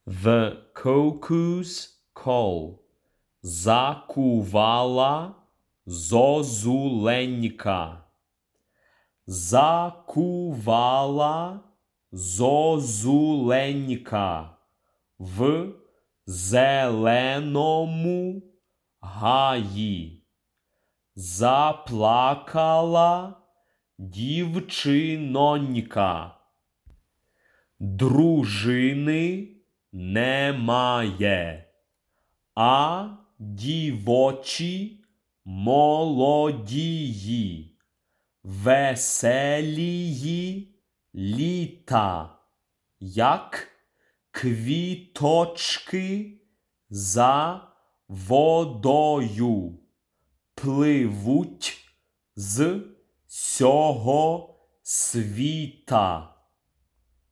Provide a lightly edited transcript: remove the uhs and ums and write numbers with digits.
The cuckoo's call. Закувала зозуленька. Закувала зозуленька в зеленому гаї. Заплакала дівчинонька. Дружини немає, а дівочі молодії, веселії літа, як квіточки за водою, пливуть з сього світа.